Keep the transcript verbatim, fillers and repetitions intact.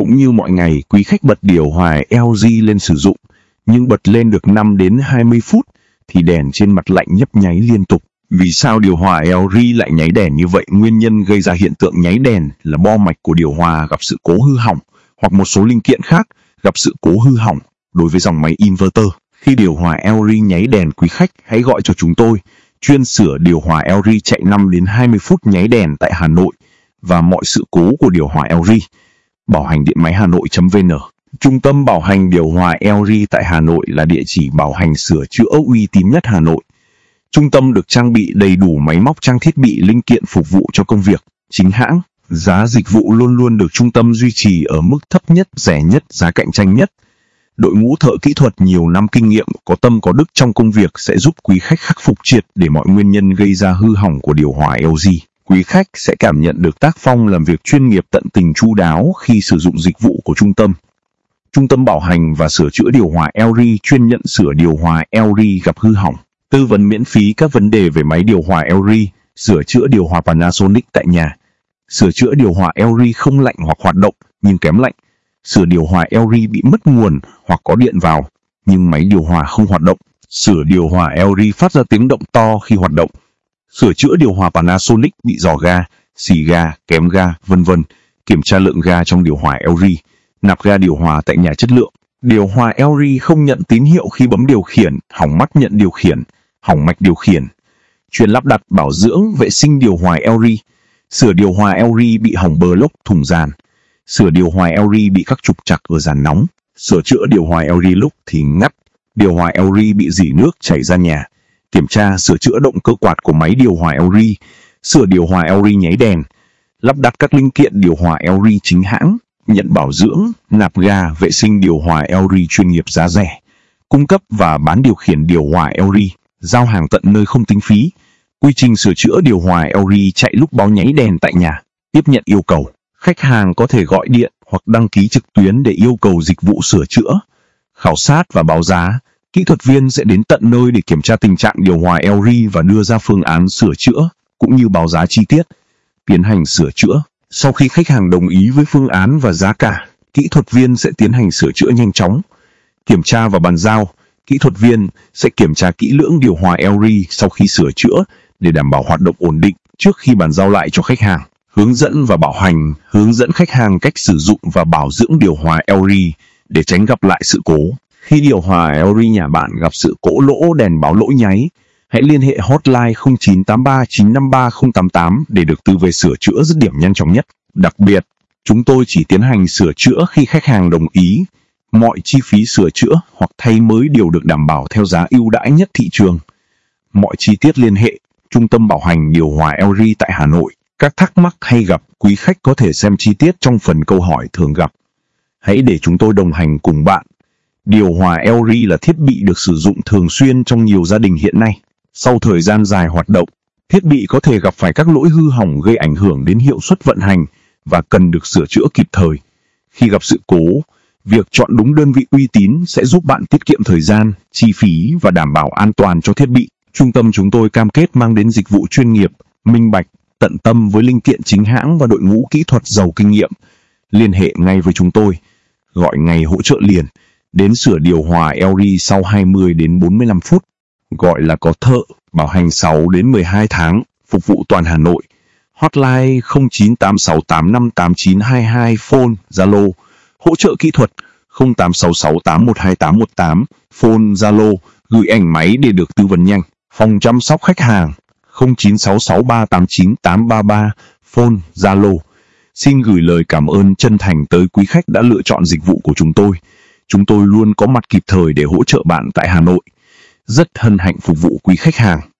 Cũng như mọi ngày, quý khách bật điều hòa L G lên sử dụng, nhưng bật lên được năm đến hai mươi phút thì đèn trên mặt lạnh nhấp nháy liên tục. Vì sao điều hòa L G lại nháy đèn như vậy? Nguyên nhân gây ra hiện tượng nháy đèn là bo mạch của điều hòa gặp sự cố hư hỏng, hoặc một số linh kiện khác gặp sự cố hư hỏng. Đối với dòng máy inverter, khi điều hòa L G nháy đèn, quý khách hãy gọi cho chúng tôi, chuyên sửa điều hòa L G chạy năm đến hai mươi phút nháy đèn tại Hà Nội và mọi sự cố của điều hòa L G. Bảo hành điện máy hà nội chấm vn. Trung tâm bảo hành điều hòa L G tại Hà Nội là địa chỉ bảo hành sửa chữa uy tín nhất Hà Nội. Trung tâm được trang bị đầy đủ máy móc, trang thiết bị, linh kiện phục vụ cho công việc chính hãng. Giá dịch vụ luôn luôn được trung tâm duy trì ở mức thấp nhất, rẻ nhất, giá cạnh tranh nhất. Đội ngũ thợ kỹ thuật nhiều năm kinh nghiệm, có tâm có đức trong công việc sẽ giúp quý khách khắc phục triệt để mọi nguyên nhân gây ra hư hỏng của điều hòa L G. Quý khách sẽ cảm nhận được tác phong làm việc chuyên nghiệp, tận tình, chu đáo khi sử dụng dịch vụ của trung tâm. Trung tâm bảo hành và sửa chữa điều hòa L G chuyên nhận sửa điều hòa L G gặp hư hỏng. Tư vấn miễn phí các vấn đề về máy điều hòa L G, sửa chữa điều hòa Panasonic tại nhà, sửa chữa điều hòa L G không lạnh hoặc hoạt động nhưng kém lạnh, sửa điều hòa L G bị mất nguồn hoặc có điện vào nhưng máy điều hòa không hoạt động, sửa điều hòa L G phát ra tiếng động to khi hoạt động, sửa chữa điều hòa Panasonic bị rò ga, xì ga, kém ga, vân vân, kiểm tra lượng ga trong điều hòa L G, nạp ga điều hòa tại nhà chất lượng. Điều hòa L G không nhận tín hiệu khi bấm điều khiển, hỏng mắt nhận điều khiển, hỏng mạch điều khiển. Chuyên lắp đặt, bảo dưỡng, vệ sinh điều hòa L G. Sửa điều hòa L G bị hỏng bờ lốc, thùng dàn. Sửa điều hòa L G bị các trục trặc ở dàn nóng. Sửa chữa điều hòa L G lúc thì ngắt. Điều hòa L G bị rỉ nước chảy ra nhà. Kiểm tra, sửa chữa động cơ quạt của máy điều hòa L G. Sửa điều hòa L G nháy đèn. Lắp đặt các linh kiện điều hòa L G chính hãng. Nhận bảo dưỡng, nạp ga, vệ sinh điều hòa L G chuyên nghiệp giá rẻ. Cung cấp và bán điều khiển điều hòa L G. Giao hàng tận nơi không tính phí. Quy trình sửa chữa điều hòa L G chạy lúc báo nháy đèn tại nhà. Tiếp nhận yêu cầu. Khách hàng có thể gọi điện hoặc đăng ký trực tuyến để yêu cầu dịch vụ sửa chữa. Khảo sát và báo giá. Kỹ thuật viên sẽ đến tận nơi để kiểm tra tình trạng điều hòa L G và đưa ra phương án sửa chữa, cũng như báo giá chi tiết. Tiến hành sửa chữa. Sau khi khách hàng đồng ý với phương án và giá cả, kỹ thuật viên sẽ tiến hành sửa chữa nhanh chóng. Kiểm tra và bàn giao. Kỹ thuật viên sẽ kiểm tra kỹ lưỡng điều hòa L G sau khi sửa chữa để đảm bảo hoạt động ổn định trước khi bàn giao lại cho khách hàng. Hướng dẫn và bảo hành. Hướng dẫn khách hàng cách sử dụng và bảo dưỡng điều hòa L G để tránh gặp lại sự cố. Khi điều hòa L G nhà bạn gặp sự cố lỗ đèn báo lỗi nháy, hãy liên hệ hotline không chín tám ba chín năm ba không tám tám để được tư vấn sửa chữa dứt điểm nhanh chóng nhất. Đặc biệt, chúng tôi chỉ tiến hành sửa chữa khi khách hàng đồng ý. Mọi chi phí sửa chữa hoặc thay mới đều được đảm bảo theo giá ưu đãi nhất thị trường. Mọi chi tiết liên hệ Trung tâm bảo hành điều hòa L G tại Hà Nội. Các thắc mắc hay gặp, quý khách có thể xem chi tiết trong phần câu hỏi thường gặp. Hãy để chúng tôi đồng hành cùng bạn. Điều hòa L G là thiết bị được sử dụng thường xuyên trong nhiều gia đình hiện nay. Sau thời gian dài hoạt động, thiết bị có thể gặp phải các lỗi hư hỏng gây ảnh hưởng đến hiệu suất vận hành và cần được sửa chữa kịp thời. Khi gặp sự cố, việc chọn đúng đơn vị uy tín sẽ giúp bạn tiết kiệm thời gian, chi phí và đảm bảo an toàn cho thiết bị. Trung tâm chúng tôi cam kết mang đến dịch vụ chuyên nghiệp, minh bạch, tận tâm với linh kiện chính hãng và đội ngũ kỹ thuật giàu kinh nghiệm. Liên hệ ngay với chúng tôi. Gọi ngay hỗ trợ liền. Đến sửa điều hòa L G sau hai mươi đến bốn mươi lăm phút. Gọi là có thợ, bảo hành sáu đến mười hai tháng, phục vụ toàn Hà Nội. Hotline không chín tám sáu tám năm tám chín hai hai, phone, Zalo. Hỗ trợ kỹ thuật không tám sáu sáu tám một hai tám một tám, phone, Zalo. Gửi ảnh máy để được tư vấn nhanh. Phòng chăm sóc khách hàng không chín sáu sáu ba tám chín tám ba ba, phone, Zalo. Xin gửi lời cảm ơn chân thành tới quý khách đã lựa chọn dịch vụ của chúng tôi. Chúng tôi luôn có mặt kịp thời để hỗ trợ bạn tại Hà Nội. Rất hân hạnh phục vụ quý khách hàng.